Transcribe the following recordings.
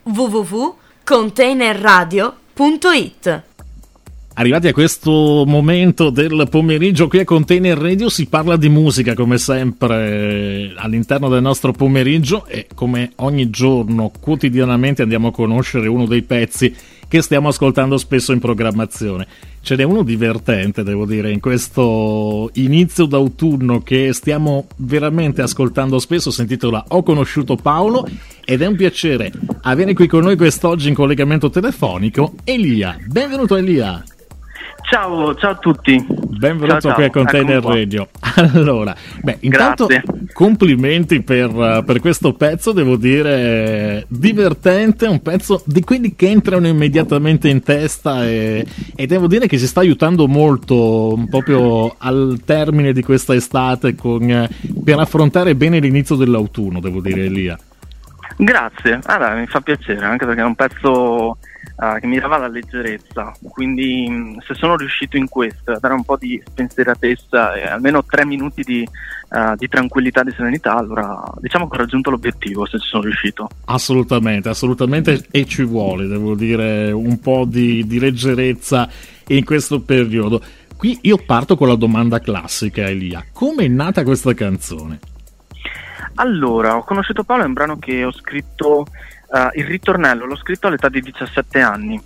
www.containerradio.it. Arrivati a questo momento del pomeriggio qui a Container Radio si parla di musica come sempre all'interno del nostro pomeriggio e come ogni giorno quotidianamente andiamo a conoscere uno dei pezzi che stiamo ascoltando spesso in programmazione. Ce n'è uno divertente, devo dire, in questo inizio d'autunno che stiamo veramente ascoltando spesso, si intitola Ho conosciuto Paolo ed è un piacere avere qui con noi quest'oggi in collegamento telefonico Elia. Benvenuto Elia! Ciao a tutti. Benvenuto qui a Container Radio. Allora, intanto grazie. Complimenti per questo pezzo, devo dire divertente, un pezzo di quelli che entrano immediatamente in testa e devo dire che si sta aiutando molto proprio al termine di questa estate per affrontare bene l'inizio dell'autunno, devo dire Elia. Grazie, mi fa piacere anche perché è un pezzo che mi dava la leggerezza, quindi se sono riuscito in questo a dare un po' di spensieratezza e almeno 3 minuti di tranquillità, di serenità, allora diciamo che ho raggiunto l'obiettivo, se ci sono riuscito. Assolutamente, e ci vuole, devo dire, un po' di leggerezza in questo periodo. Qui io parto con la domanda classica, Elia: come è nata questa canzone? Allora, Ho conosciuto Paolo è un brano che ho scritto, il ritornello l'ho scritto all'età di 17 anni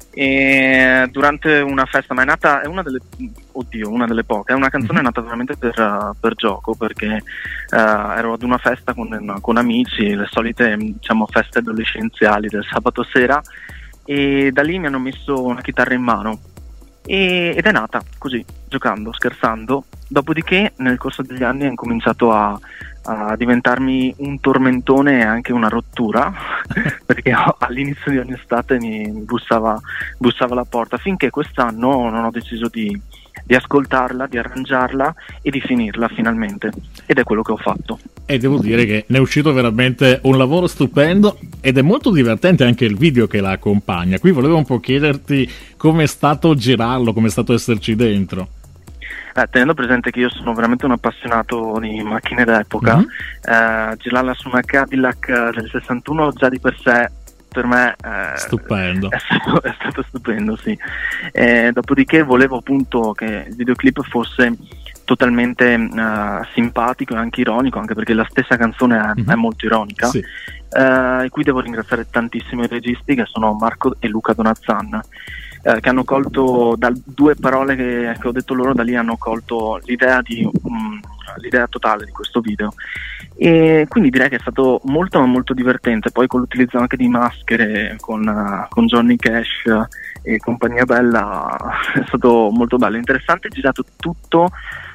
e durante una festa, ma è una delle poche, è una canzone nata veramente per gioco, perché ero ad una festa con amici, le solite diciamo feste adolescenziali del sabato sera, e da lì mi hanno messo una chitarra in mano ed è nata così, giocando, scherzando. Dopodiché nel corso degli anni ha incominciato a diventarmi un tormentone e anche una rottura perché all'inizio di ogni estate mi bussava alla porta, finché quest'anno non ho deciso di ascoltarla, di arrangiarla e di finirla finalmente, ed è quello che ho fatto. E devo dire che ne è uscito veramente un lavoro stupendo ed è molto divertente anche il video che la accompagna. Qui volevo un po' chiederti come è stato girarlo, come è stato esserci dentro. Tenendo presente che io sono veramente un appassionato di macchine d'epoca, girarla su una Cadillac del 61 già di per sé per me stupendo. È stato stupendo, sì. Dopodiché volevo appunto che il videoclip fosse totalmente simpatico e anche ironico, anche perché la stessa canzone è molto ironica, sì. E qui devo ringraziare tantissimo i registi, che sono Marco e Luca Donazzan, che hanno colto, da 2 parole che ho detto loro, da lì hanno colto l'idea totale di questo video, e quindi direi che è stato molto molto divertente. Poi con l'utilizzo anche di maschere con Johnny Cash e compagnia bella è stato molto bello, interessante, girato tutto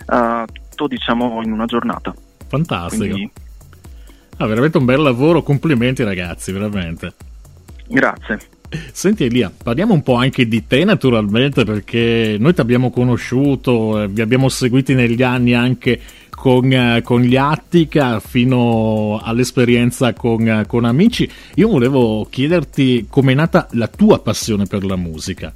diciamo in una giornata. Fantastico. Quindi... veramente un bel lavoro, complimenti ragazzi, veramente. Grazie. Senti Elia, parliamo un po' anche di te naturalmente, perché noi ti abbiamo conosciuto, vi abbiamo seguiti negli anni anche con gli Attica fino all'esperienza con Amici. Io volevo chiederti com'è nata la tua passione per la musica.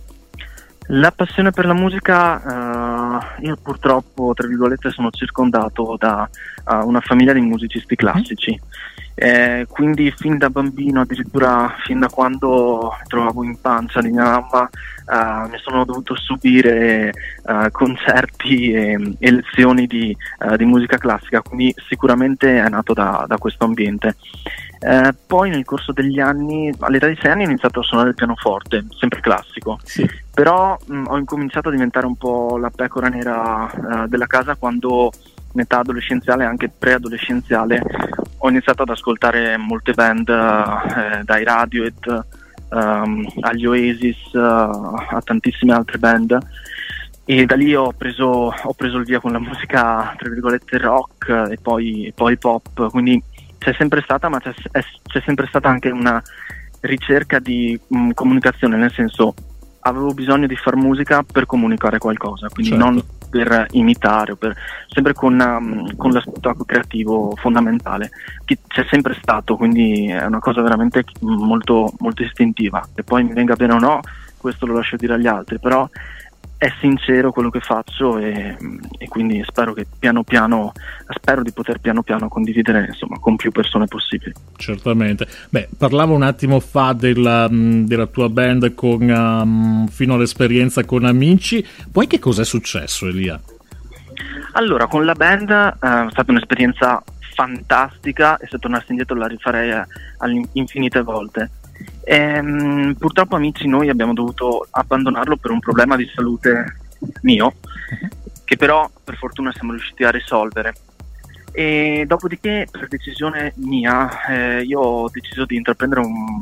La passione per la musica, io purtroppo, tra virgolette, sono circondato da una famiglia di musicisti classici. Quindi fin da bambino, addirittura fin da quando mi trovavo in pancia di mia mamma, mi sono dovuto subire concerti e lezioni di musica classica, quindi sicuramente è nato da questo ambiente. Poi nel corso degli anni, all'età di 6 anni, ho iniziato a suonare il pianoforte, sempre classico, sì. Però ho incominciato a diventare un po' la pecora nera della casa quando, in età adolescenziale e anche preadolescenziale, ho iniziato ad ascoltare molte band, dai Radiohead agli Oasis, a tantissime altre band, e da lì ho preso il via con la musica, tra virgolette, rock e poi pop. Quindi c'è sempre stata, ma c'è sempre stata anche una ricerca di comunicazione, nel senso, avevo bisogno di far musica per comunicare qualcosa, quindi certo, non per imitare, sempre con l'aspetto creativo fondamentale, che c'è sempre stato, quindi è una cosa veramente molto, molto istintiva. E poi mi venga bene o no, questo lo lascio dire agli altri, però è sincero quello che faccio e quindi spero di poter piano piano condividere, insomma, con più persone possibili. Certamente. Beh, parlavo un attimo fa della tua band fino all'esperienza con Amici, poi che cos'è successo, Elia? Allora, con la band è stata un'esperienza fantastica e se tornassi indietro la rifarei infinite volte. Purtroppo Amici noi abbiamo dovuto abbandonarlo per un problema di salute mio, che però per fortuna siamo riusciti a risolvere, e dopodiché per decisione mia io ho deciso di intraprendere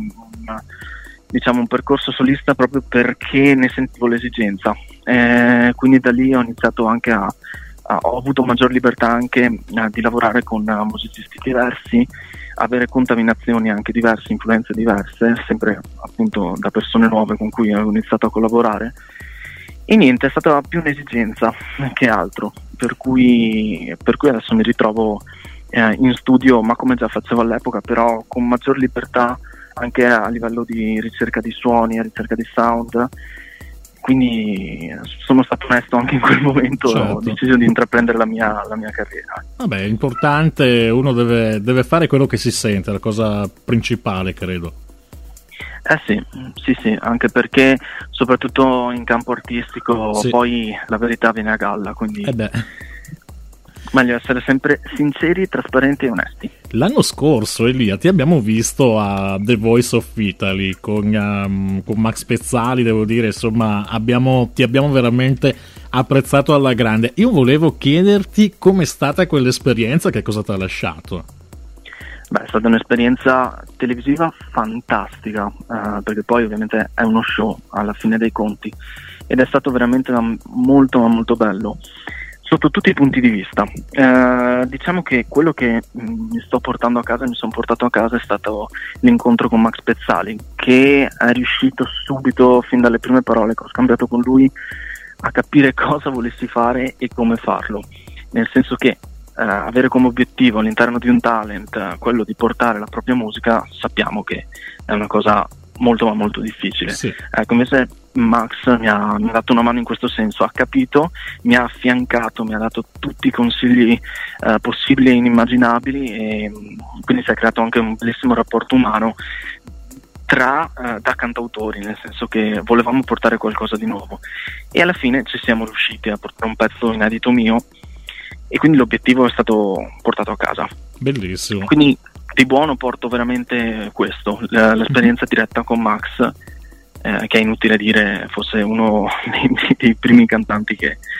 un percorso solista proprio perché ne sentivo l'esigenza, quindi da lì ho iniziato anche ho avuto maggior libertà anche di lavorare con musicisti diversi, avere contaminazioni anche diverse, influenze diverse, sempre appunto da persone nuove con cui ho iniziato a collaborare, e niente, è stata più un'esigenza che altro, per cui adesso mi ritrovo in studio, ma come già facevo all'epoca, però con maggior libertà anche a livello di ricerca di suoni, a ricerca di sound. Quindi sono stato onesto anche in quel momento, certo. Ho deciso di intraprendere la mia carriera. Vabbè, è importante, uno deve fare quello che si sente, la cosa principale, credo. Sì, anche perché soprattutto in campo artistico poi la verità viene a galla, quindi meglio essere sempre sinceri, trasparenti e onesti. L'anno scorso, Elia, ti abbiamo visto a The Voice of Italy con Max Pezzali, devo dire, insomma, ti abbiamo veramente apprezzato alla grande. Io volevo chiederti com'è stata quell'esperienza, che cosa ti ha lasciato? Beh, è stata un'esperienza televisiva fantastica, perché poi ovviamente è uno show alla fine dei conti, ed è stato veramente molto ma molto bello sotto tutti i punti di vista. Diciamo che quello che mi sono portato a casa è stato l'incontro con Max Pezzali, che è riuscito subito, fin dalle prime parole che ho scambiato con lui, a capire cosa volessi fare e come farlo, nel senso che avere come obiettivo all'interno di un talent quello di portare la propria musica, sappiamo che è una cosa molto ma molto difficile. Sì. Ecco, invece Max mi ha dato una mano in questo senso, ha capito, mi ha affiancato, mi ha dato tutti i consigli possibili e inimmaginabili, e quindi si è creato anche un bellissimo rapporto umano da cantautori, nel senso che volevamo portare qualcosa di nuovo e alla fine ci siamo riusciti a portare un pezzo inedito mio, e quindi l'obiettivo è stato portato a casa. Bellissimo. Quindi di buono porto veramente questo, l'esperienza diretta con Max, che è inutile dire fosse uno dei primi cantanti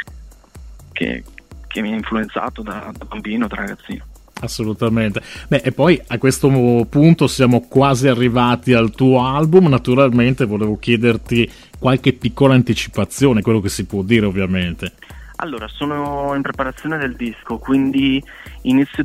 che mi ha influenzato da bambino, da ragazzino. Assolutamente. Beh, e poi a questo punto siamo quasi arrivati al tuo album. Naturalmente volevo chiederti qualche piccola anticipazione, quello che si può dire ovviamente. Allora, sono in preparazione del disco, quindi inizio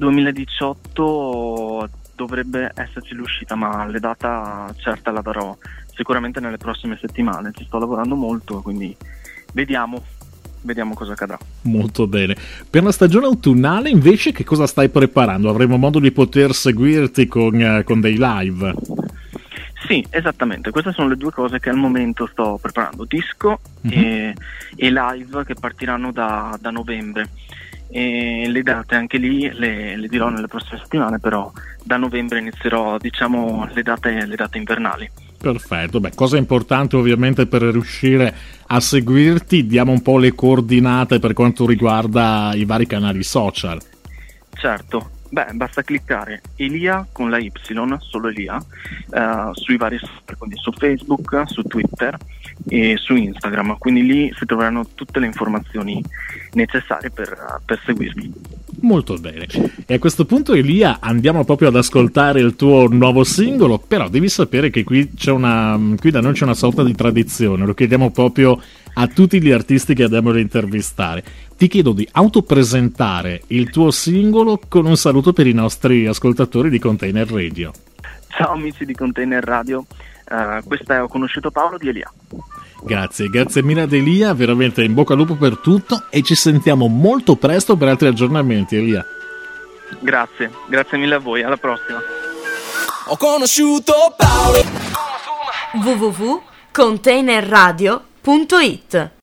2018 dovrebbe esserci l'uscita, ma la data certa la darò sicuramente nelle prossime settimane. Ci sto lavorando molto, quindi vediamo cosa accadrà. Molto bene. Per la stagione autunnale invece che cosa stai preparando? Avremo modo di poter seguirti con dei live? Sì, esattamente, queste sono le due cose che al momento sto preparando, disco e live che partiranno da novembre, e le date anche lì le dirò nelle prossime settimane, però da novembre inizierò, diciamo, le date invernali. Perfetto, beh, cosa importante ovviamente per riuscire a seguirti, diamo un po' le coordinate per quanto riguarda i vari canali social. Certo. Beh, basta cliccare Elia con la Y, solo Elia, sui vari social, quindi su Facebook, su Twitter e su Instagram, quindi lì si troveranno tutte le informazioni necessarie per seguirmi. Molto bene. E a questo punto, Elia, andiamo proprio ad ascoltare il tuo nuovo singolo, però devi sapere che qui da noi c'è una sorta di tradizione, lo chiediamo proprio a tutti gli artisti che andiamo ad intervistare. Ti chiedo di autopresentare il tuo singolo con un saluto per i nostri ascoltatori di Container Radio. Ciao amici di Container Radio, questa è Ho conosciuto Paolo di Elia. Grazie mille ad Elia, veramente in bocca al lupo per tutto e ci sentiamo molto presto per altri aggiornamenti, Elia. Grazie mille a voi, alla prossima. Ho conosciuto Paolo. www.containerradio.it